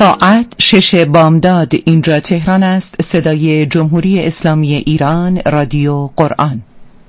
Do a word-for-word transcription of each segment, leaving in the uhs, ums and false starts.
ساعت شش بامداد. اینجا تهران است. صدای جمهوری اسلامی ایران، رادیو قرآن.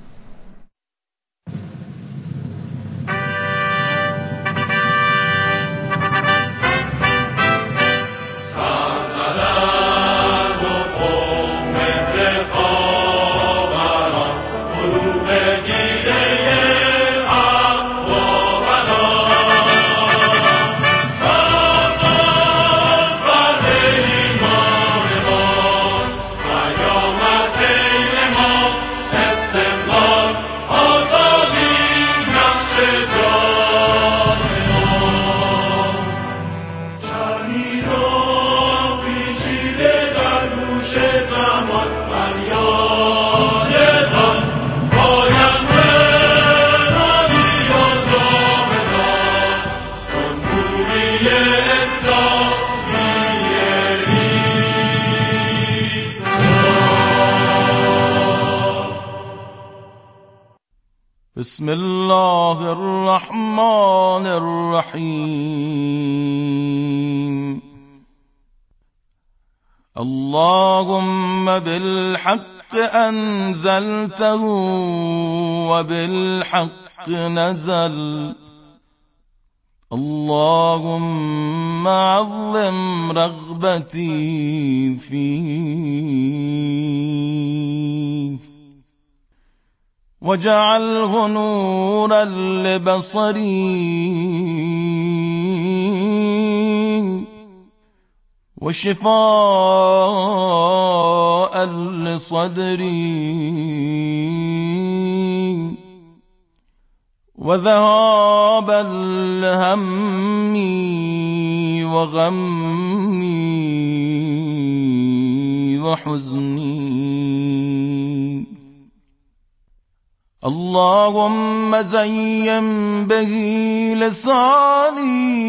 بسم الله الرحمن الرحیم. اللهم بالحق انزلته و بالحق نزل. اللهم عظم رغبتی فيه وجعله نورا لبصري وشفاء لصدري وذهابا لهمي وغمي وحزني. اللهم زين به لساني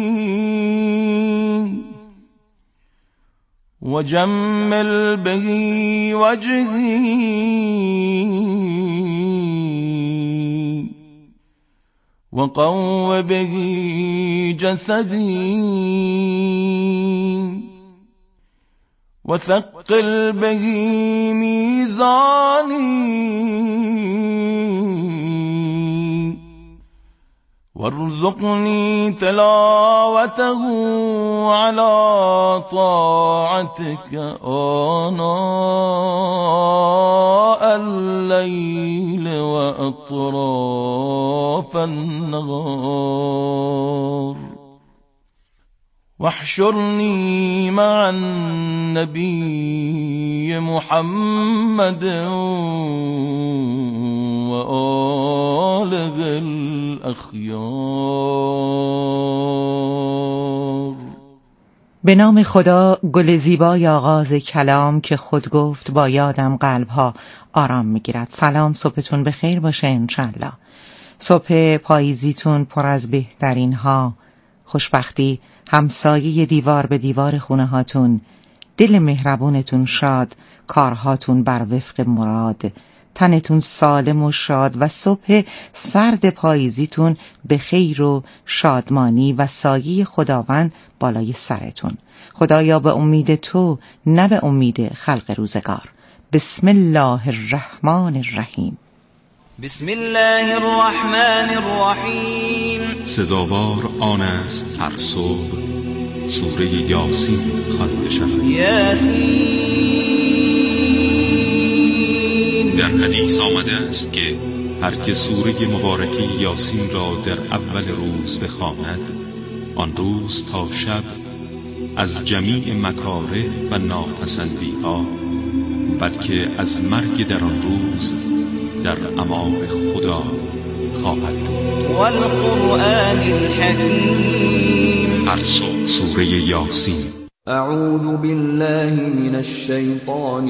وجمل به وجهي وقو به جسدي وثقل به ميزاني وارزقني تلاوته على طاعتك آناء الليل وأطراف النهار واحشرني مع النبي محمد وآله الأخيار. به نام خدا، گل زیبای آغاز کلام که خود گفت با یادم قلبها آرام میگیرد. سلام، صبحتون بخیر باشه انشالله. صبح پاییزیتون پر از بهترین ها، خوشبختی همسایه دیوار به دیوار خونه هاتون، دل مهربونتون شاد، کارهاتون بر وفق مراد، تنتون سالم و شاد و صبح سرد پاییزیتون به خیر و شادمانی و سایه خداوند بالای سرتون. خدایا به امید تو، نه به امید خلق روزگار. بسم الله الرحمن الرحیم. بسم الله الرحمن الرحیم. سزاوار آن است هر صبح سوره یاسین خوانده شود. یاسین. در حدیث آمده است که هر که سوره مبارکه یاسین را در اول روز بخواند، آن روز تا شب از جمیع مکاره و ناپسندی ها، بلکه از مرگ در آن روز در امان خدا خواهد بود. والقرآن الحکیم. هر صبح سوره یاسین. اعوذ بالله من الشیطان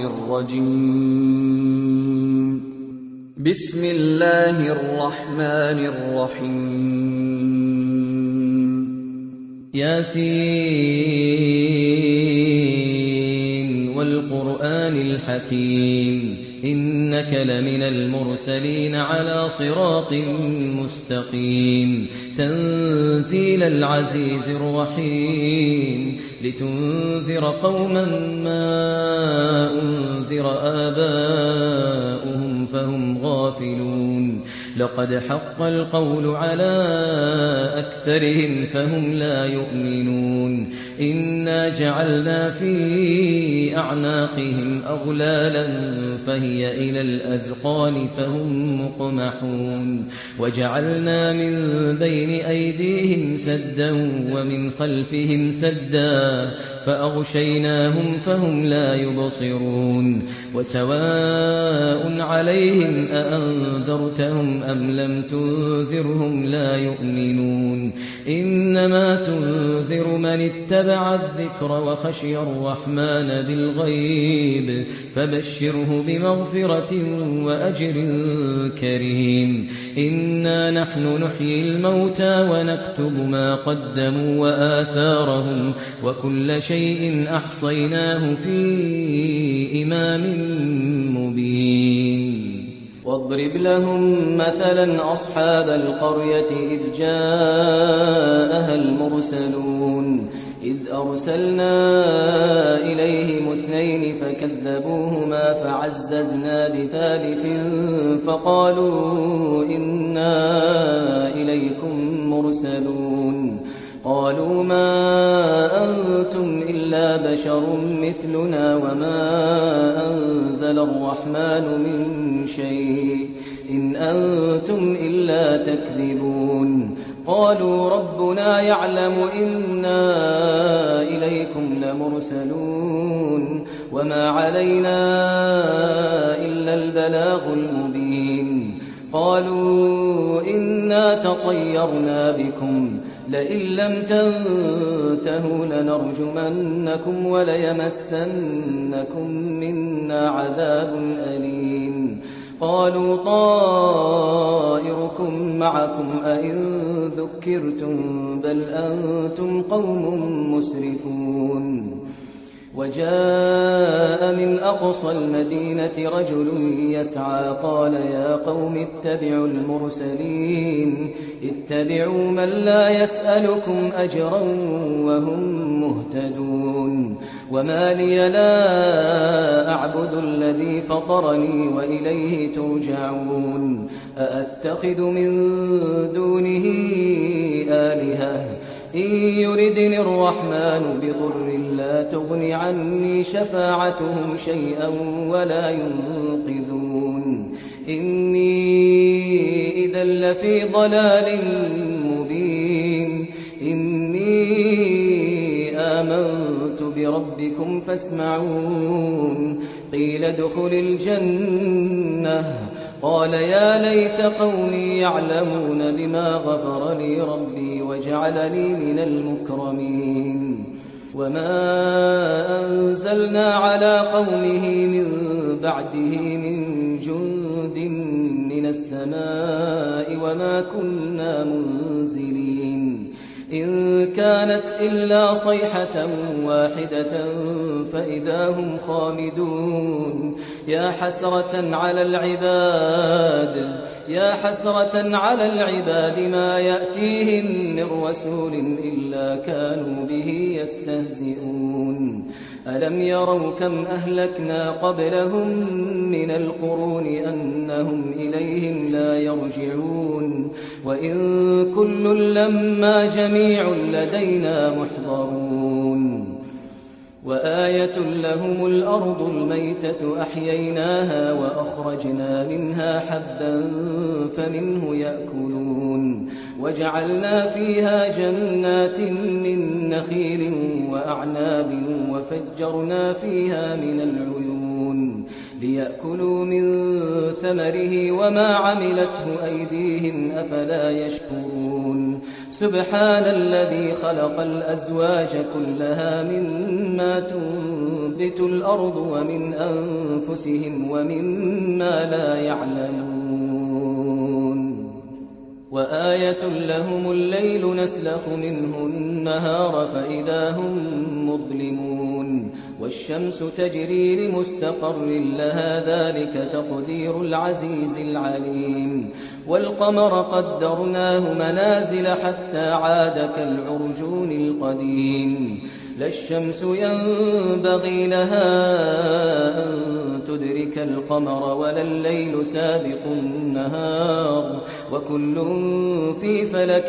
الرجیم. بسم الله الرحمن الرحیم. یاسین والقرآن الحکیم. إنك لمن المرسلين على صراط مستقيم تنزيل العزيز الرحيم لتنذر قوما ما أنذر آباؤهم فهم غافلون لقد حق القول على أكثرهم فهم لا يؤمنون إنا جعلنا في أعناقهم أغلالا فهي إلى الأذقان فهم مقمحون وجعلنا من بين أيديهم سدا ومن خلفهم سدا فأغشيناهم فهم لا يبصرون وسواء عليهم أأنذرتهم أم لم تنذرهم لا يؤمنون إنما تنذر من اتبع الذكر وخشي الرحمن بالغيب فبشره بمغفرة وأجر كريم إنا نحن نحيي الموتى ونكتب ما قدموا وآثارهم وكل شيء أحصيناه في إمام مبين واضرب لهم مثلا أصحاب القرية إذ جاءها المرسلون إذ أرسلنا إليهم اثنين فكذبوهما فعززنا بثالث فقالوا إنا إليكم مرسلون قالوا ما أنتم إلا بشر مثلنا وما أنزل الرحمن من شيء إن أنتم إلا تكذبون قالوا ربنا يعلم إنا إليكم لمرسلون وما علينا إلا البلاغ المبين قالوا إنا تطيرنا بكم لئن لم تنتهوا لنرجمنكم وليمسنكم منا عذاب أليم قالوا طائركم معكم أئن ذكرتم بل أنتم قوم مسرفون وجاء من أقصى المدينة رجل يسعى قال يا قوم اتبعوا المرسلين اتبعوا من لا يسألكم أجرا وهم مهتدون وما لي لا أعبد الذي فطرني وإليه ترجعون أأتخذ من دونه آلهة إن يردني الرحمن بضر لا تغن عني شفاعتهم شيئا ولا ينقذون إني إذا لفي ضلال مبين إني آمنت بربكم فاسمعون قيل ادخل الجنة قال يا ليت قومي يعلمون بما غفر لي ربي وجعلني من المكرمين وما أنزلنا على قومه من بعده من جند من السماء وما كنا منزلين إن كانت إلا صيحة واحدة فإذا هم خامدون يا حسرة على العباد يا حسرة على العباد ما يأتيهم من رسول إلا كانوا به يستهزئون ألم يروا كم أهلكنا قبلهم من القرون أنهم إليهم لا يرجعون وإن كل لما جميع لدينا محضرون وآية لهم الأرض الميتة أحييناها وأخرجنا منها حبا فمنه يأكلون وجعلنا فيها جنات من نخيل وأعناب وفجرنا فيها من العيون ليأكلوا من ثمره وما عملته أيديهم أفلا يشكرون سبحان الذي خلق الأزواج كلها مما تنبت الأرض ومن أنفسهم ومما لا يعلمون وآية لهم الليل نسلخ منه النهار فإذا هم مظلمون والشمس تجري لمستقر لها ذلك تقدير العزيز العليم والقمر قدرناه منازل حتى عاد كالعرجون القديم لا الشمس ينبغي لها أن تدرك القمر ولا الليل سابق النهار وكل في فلك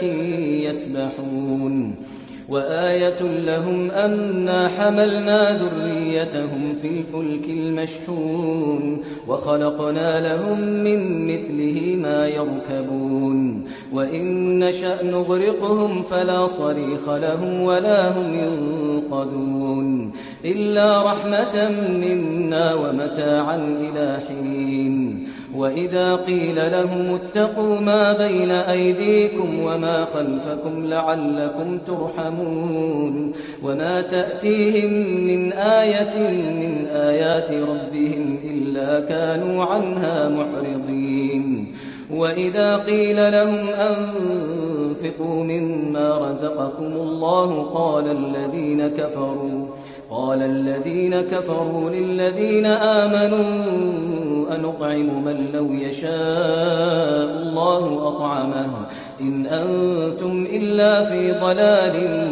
يسبحون وآية لهم أنا حملنا ذريتهم في الفلك المشحون وخلقنا لهم من مثله ما يركبون وإن نشأ نغرقهم فلا صريخ لهم ولا هم ينقذون إلا رحمة منا ومتاعا إلى حين وإذا قيل لهم اتقوا ما بين أيديكم وما خلفكم لعلكم ترحمون وما تأتيهم من آية من آيات ربهم إلا كانوا عنها معرضين وإذا قيل لهم أنفقوا مما رزقكم الله قال الذين كفروا قال الذين كفروا للذين آمنوا أنطعم من لو يشاء الله أطعمه إن أنتم إلا في ضلال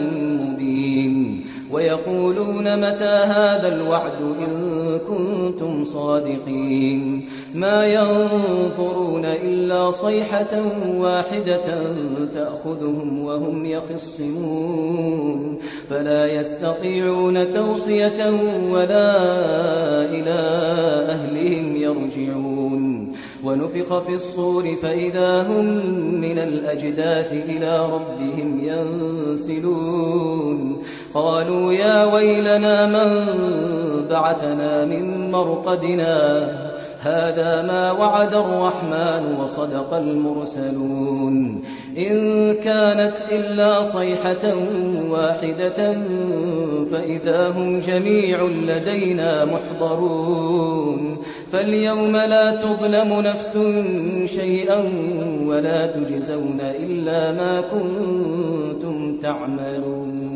مبين ويقولون متى هذا الوعد إن كنتم صادقين ما ينظرون إلا صيحة واحدة تأخذهم وهم يخصمون فلا يستطيعون توصية ولا إلى أهلهم يرجعون ونفخ في الصور فإذا هم من الأجداث إلى ربهم ينسلون قالوا يا ويلنا من بعثنا من مرقدنا هذا ما وعد الرحمن وصدق المرسلون إن كانت إلا صيحة واحدة فإذا هم جميع لدينا محضرون فاليوم لا تظلم نفس شيئا ولا تجزون إلا ما كنتم تعملون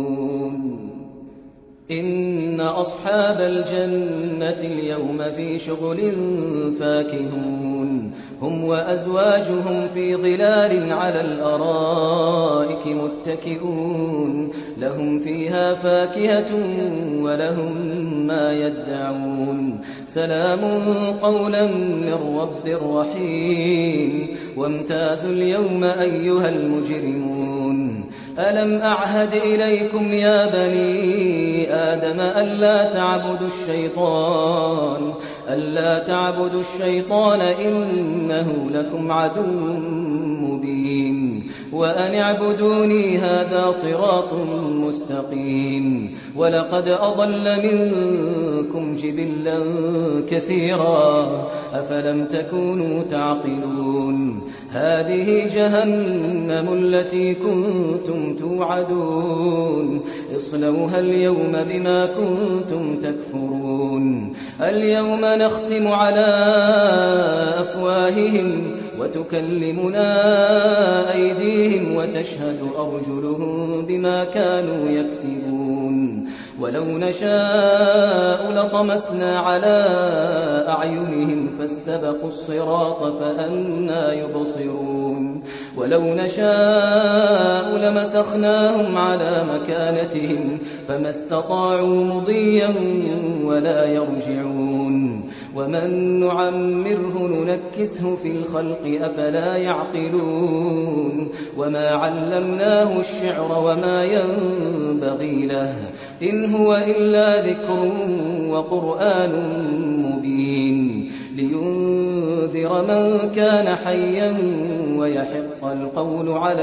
إن أصحاب الجنة اليوم في شغل فاكهون هم وأزواجهم في ظلال على الأرائك متكئون لهم فيها فاكهة ولهم ما يدعون سلام قولا من رب رحيم وامتازوا اليوم أيها المجرمون ألم أعهد إليكم يا بني آدم ألا تعبدوا الشيطان ألا تعبدوا الشيطان إنه لكم عدو مبين وأن اعبدوني هذا صراط مستقيم ولقد أضل منكم جبلا كثيرا أفلم تكونوا تعقلون هذه جهنم التي كنتم توعدون اصلوها اليوم بما كنتم تكفرون اليوم نختم على أفواههم وتكلمنا أيديهم وتشهد أرجلهم بما كانوا يكسبون ولو نشاء لطمسنا على أعينهم فاستبقوا الصراط فأنى يبصرون ولو نشاء لمسخناهم على مكانتهم فما استطاعوا مضيا ولا يرجعون ومن نعمره ننكسه في الخلق أفلا يعقلون وما علمناه الشعر وما ينبغي له إن هو إلا ذكر وقرآن مبين لينذر من كان حيا ويحق القول على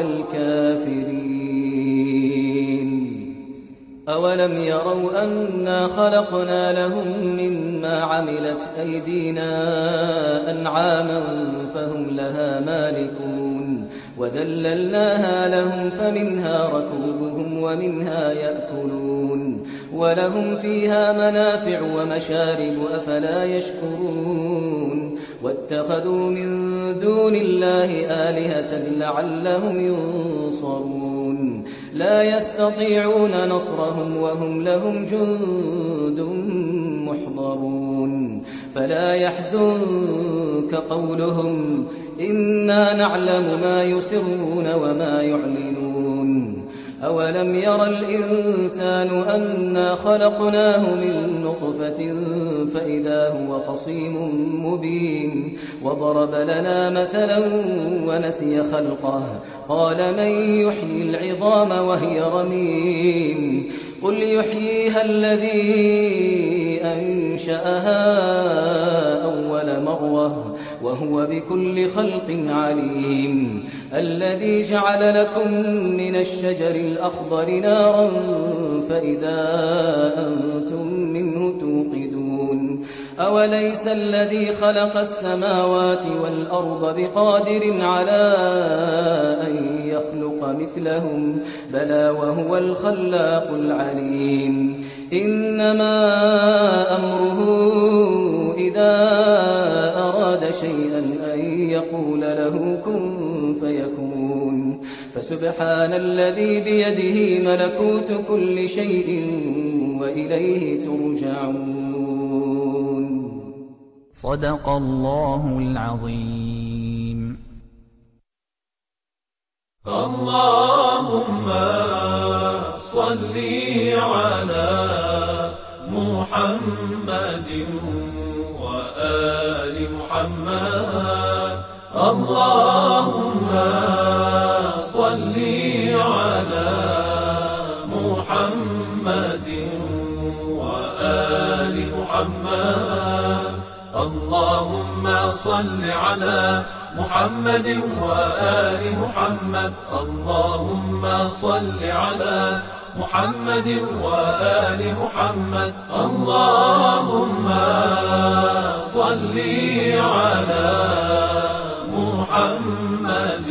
الكافرين أولم يروا أنا خلقنا لهم مما عملت أيدينا أنعاما فهم لها مالكون وذللناها لهم فمنها ركوبهم ومنها يأكلون ولهم فيها منافع ومشارب أفلا يشكرون واتخذوا من دون الله آلهة لعلهم ينصرون لا يستطيعون نصرهم وهم لهم جند محضرون فلا يحزنك قولهم إنا نعلم ما يسرون وما يعلنون أولم ير الإنسان أنا خلقناه من نطفة فإذا هو خصيم مبين وضرب لنا مثلا ونسي خلقه قال من يحيي العظام وهي رميم قل يحييها الذي أنشأها أول مرة وهو بكل خلق عليم الذي جعل لكم من الشجر الأخضر نارا فإذا أنتم منه توقدون أوليس الذي خلق السماوات والأرض بقادر على أن يخلق مثلهم بلى وهو الخلاق العليم إنما أمره إذا أراد شيئا أن يقول له كن فيكون فسبحان الذي بيده ملكوت كل شيء وإليه ترجعون صدق الله العظيم. اللهم صل على محمد وآل محمد اللهم صل على محمد وآل محمد اللهم صل على محمد وآل محمد اللهم صل على محمد وآل محمد اللهم صل على محمد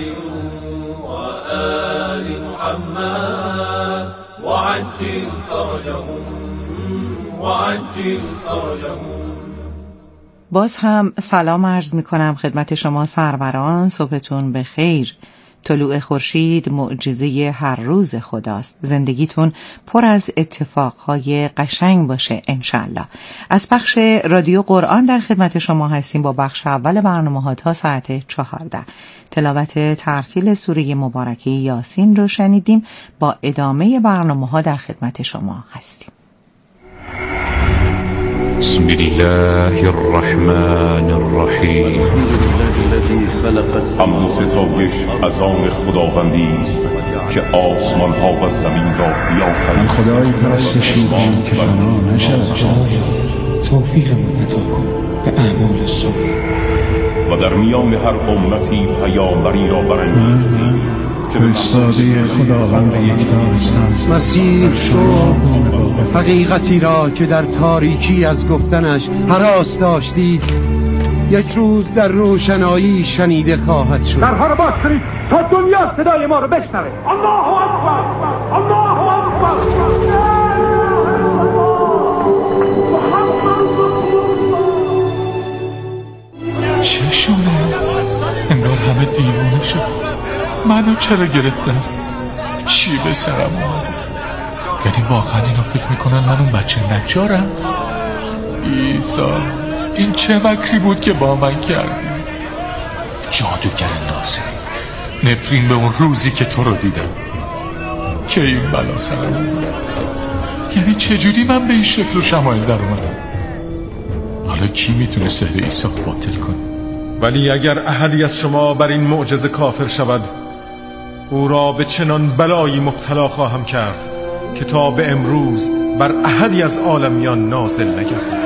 وآل محمد وعجل فرجهم وعجل فرجهم. باز هم سلام عرض می کنم خدمت شما سروران. صبحتون به خیر. طلوع خورشید معجزه هر روز خداست. زندگیتون پر از اتفاقهای قشنگ باشه انشالله. از بخش رادیو قرآن در خدمت شما هستیم با بخش اول برنامه‌ها تا ساعت چهارده. تلاوت ترتیل سوره مبارکه یاسین رو شنیدیم. با ادامه برنامه‌ها در خدمت شما هستیم. بسم الله الرحمن الرحیم. حمد و ستایش از آن خداوندی است که آسمان ها و زمین را بیافرید. خدای پرستش می‌کنم که فنا نشود. توفیقمون عطا کن به اعمال صالح. و در میان هر امتی پیامبری را برانگیختی که فرستاده خداوند یکتاست. مسیح شو حقیقتی را که در تاریکی از گفتنش هراس داشتید یک روز در روشنایی شنیده خواهد شد. درها رو باز کنید تا دنیا صدای ما رو بشنوه. الله اکبر الله اکبر. چشونه انگار همه دیوانه شد. منو چرا گرفتن؟ چی به سرم اومده؟ یعنی واقعا اینا فکر میکنن من اون بچه نجارم؟ ایسا این چه مکری بود که با من کردی؟ جادوگر ناصری، نفرین به اون روزی که تو رو دیدم که این بلا سرم اومد. یعنی چجوری من به این شکل و شمایل در اومدم؟ حالا کی میتونه سحر عیسی باطل کنه؟ ولی اگر احدی از شما بر این معجزه کافر شود او را به چنان بلایی مبتلا خواهم کرد که تا به امروز بر احدی از عالمیان نازل نگردید.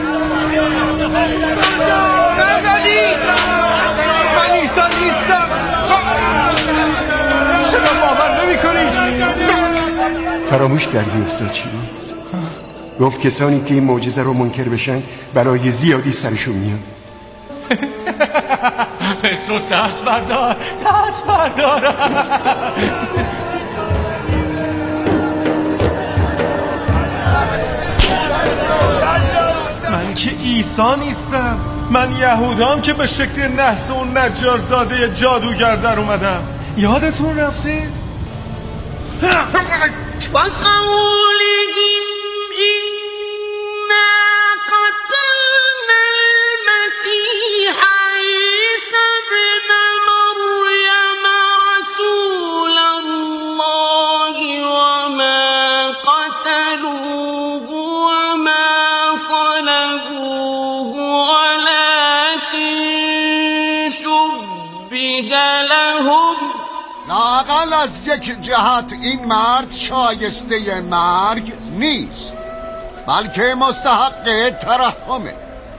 من عیسی نیستم. چرا باور نمی‌کنید؟ فراموش کردی استاد چی گفت؟ کسانی که این معجزه رو منکر بشن برای زیادی سرشون میاد. پتروس دست بردار، دست بردار. من که عیسی نیستم. من یهودام که به شکل نحس اون نجارزاده جادوگر در اومدم. یادتون رفته؟ و قولهم إنا قتلنا المسيح عيسى ابن مريم رسول الله وما قتلوه وما صلبوه ولكن شبه لهم. لااقل از یک جهت این مرد شایسته مرگ نیست، بلکه مستحق ترحمه.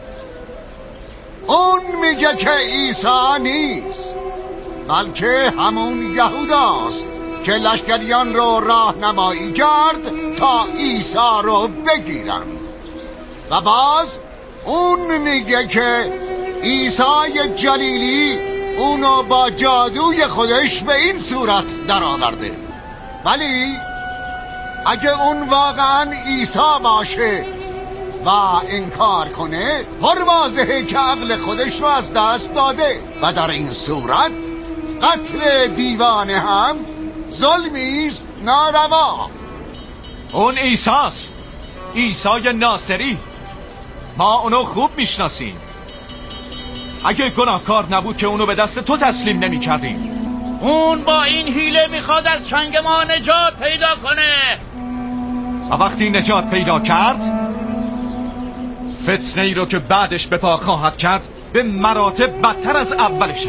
اون میگه که عیسی نیست، بلکه همون یهوداست که لشکریان رو راهنمایی کرد تا عیسی رو بگیرن. و باز اون میگه که عیسی جلیلی اونو با جادوی خودش به این صورت در آورده. ولی اگه اون واقعا عیسی باشه و انکار کنه، پر واضحه که عقل خودش رو از دست داده و در این صورت قتل دیوانه هم ظلمیست ناروا. اون عیسی است، عیسی ناصری. ما اونو خوب میشناسیم. اگه گناهکار نبود که اونو به دست تو تسلیم نمی کردیم. اون با این حیله میخواد از چنگ ما نجات پیدا کنه. و وقتی نجات پیدا کرد، فتنه ای رو که بعدش به پا خواهد کرد به مراتب بدتر از اولشه.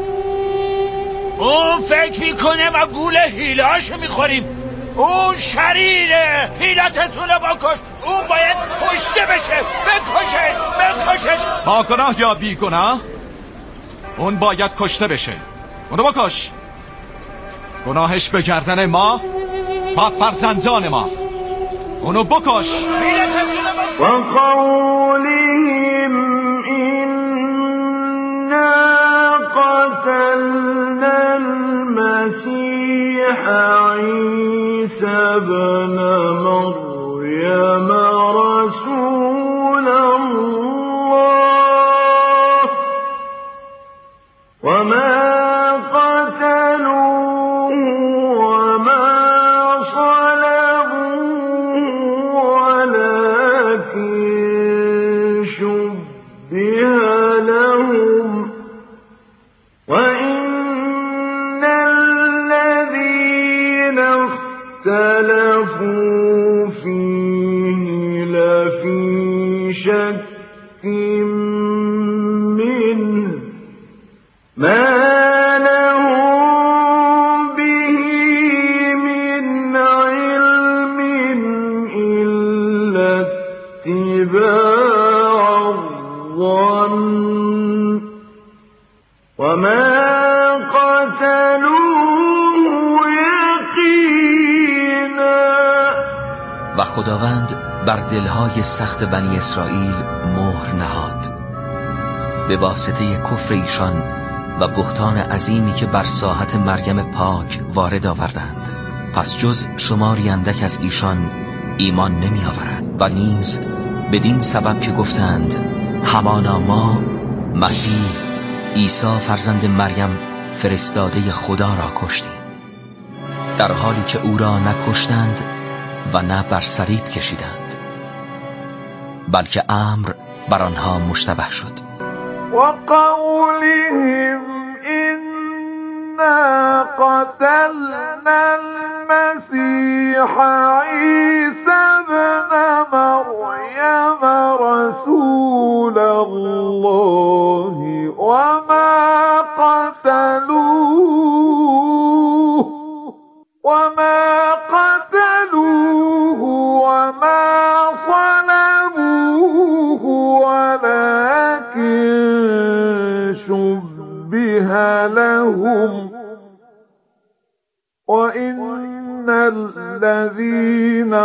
اون فکر میکنه و گول حیلهاشو میخوریم. اون شریره. حیلتتون رو بکش. اون باید کشته بشه. بکشه بکشه. با گناه یا بی گناه اون باید کشته بشه. اونو بکش. گناهش به گردن ما و فرزندان ما. اونو بکش. و قولهم إنا قتلنا المسيح عيسى ابن مريم رسول الله وما قتلوه وما صلبوه ولكن شبه لهم وإن الذين اختلفوا فيه لفي شك منه ما لهم به من علم إلا اتباع الظن وما قتلوه يقينا. و خداوند بر دلهای سخت بنی اسرائیل مهر نهاد به واسطه کفر ایشان و بهتان عظیمی که بر ساحت مریم پاک وارد آوردند. پس جز شماری اندک از ایشان ایمان نمی آورند و نیز بدین سبب که گفتند همانا ما مسیح عیسی فرزند مریم فرستاده خدا را کشتیم، در حالی که او را نکشتند و نه بر صلیب کشیدند، بلکه امر بر آنها مشتبه شد. و قولهم إنا قتلنا المسيح عيسى ابن مريم رسول الله وما قتلوه وما قتلوه وما صلبوه ولكن شبه لهم وإن الذين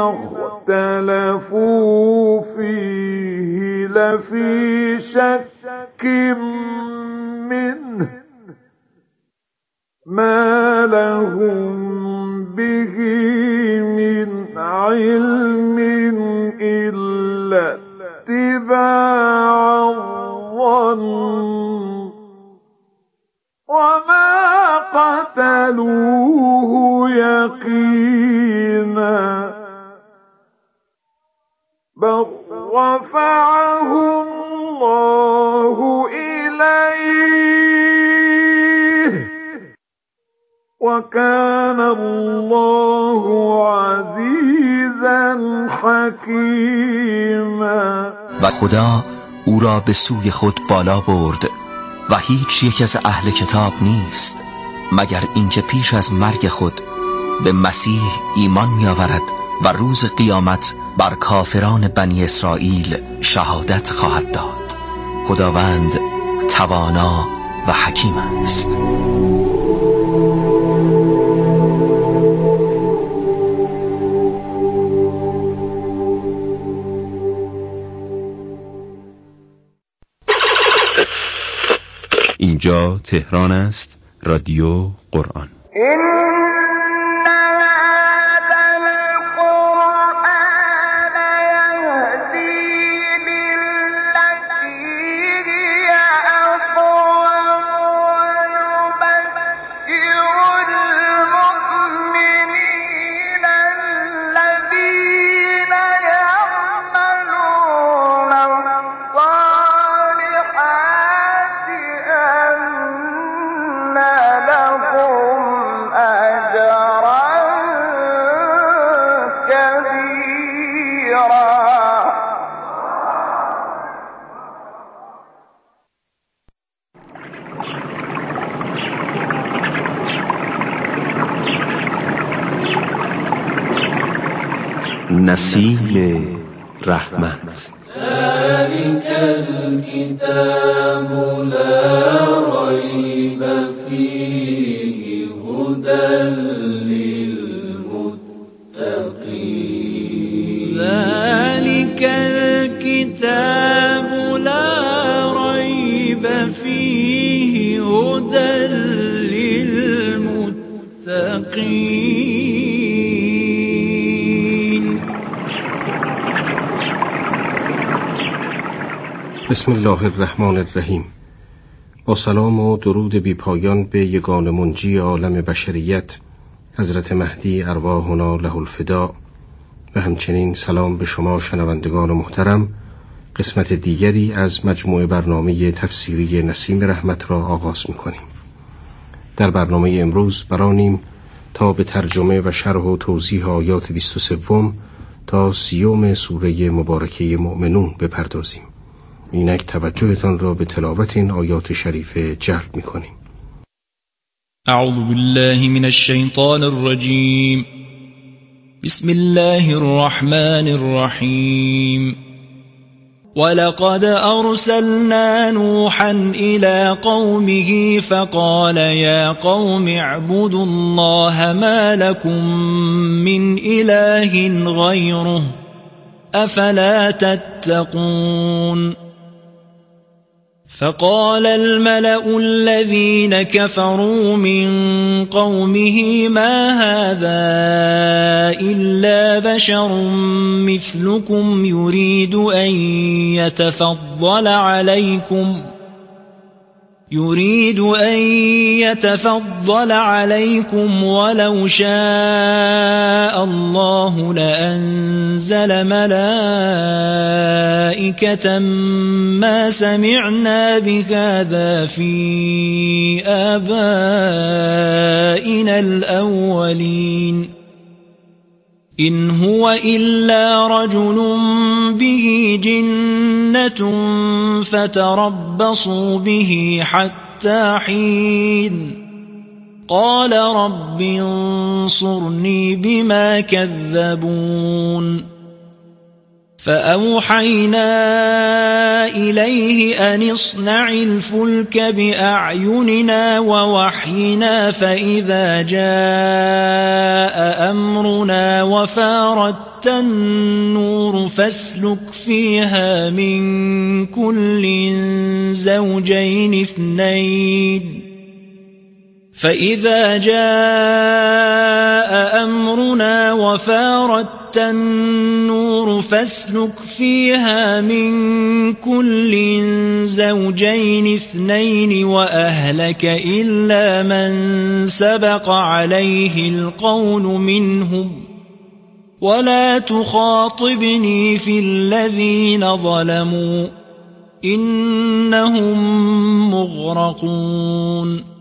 اختلفوا فيه لفي شك منه ما لهم به من علم إلا اتباع الظن قتلوه يقينا بل رفعه الله إليه وكان الله عزیزا حکیما. و خدا او را به سوی خود بالا برد و هیچ یک از اهل کتاب نیست مگر اینکه پیش از مرگ خود به مسیح ایمان می آورد و روز قیامت بر کافران بنی اسرائیل شهادت خواهد داد. خداوند توانا و حکیم است. اینجا تهران است، رادیو قرآن. نسیم رحمت. ذلك الكتاب لا ريب فيه هدى للمتقين. ذلك الكتاب لا ريب فيه هدى للمتقين. بسم الله الرحمن الرحیم. با سلام و درود بی پایان به یگان منجی عالم بشریت حضرت مهدی ارواحنا له الفدا و همچنین سلام به شما شنوندگان محترم. قسمت دیگری از مجموعه برنامه تفسیری نسیم رحمت را آغاز می‌کنیم. در برنامه امروز برانیم تا به ترجمه و شرح و توضیح آیات بیست و سه تا سیوم سوره مبارکه مؤمنون بپردازیم. اینک توجهتان را به تلاوت این آیات شریفه جلب می‌کنیم. اعوذ بالله من الشیطان الرجیم. بسم الله الرحمن الرحیم. ولقد أرسلنا نوحا إلى قومه فقال يا قوم اعبدوا الله ما لكم من إله غيره أفلا تتقون. فقال الملأ الذين كفروا من قومه ما هذا إلا بشر مثلكم يريد أن يتفضل عليكم يريد أن يتفضل عليكم ولو شاء الله لأنزل ملائكة ما سمعنا بهذا في آبائنا الأولين إن هو إلا رجل به جنة فتربصوا به حتى حين قال رب انصرني بما كذبون. فأوحينا إليه أن اصنع الفلك بأعيننا ووحينا فإذا جاء أمرنا وفارت النور فاسلك فيها من كل زوجين اثنين فإذا جاء أمرنا وفارت النور فاسلك فيها من كل زوجين اثنين وأهلك إلا من سبق عليه القول منهم ولا تخاطبني في الذين ظلموا إنهم مغرقون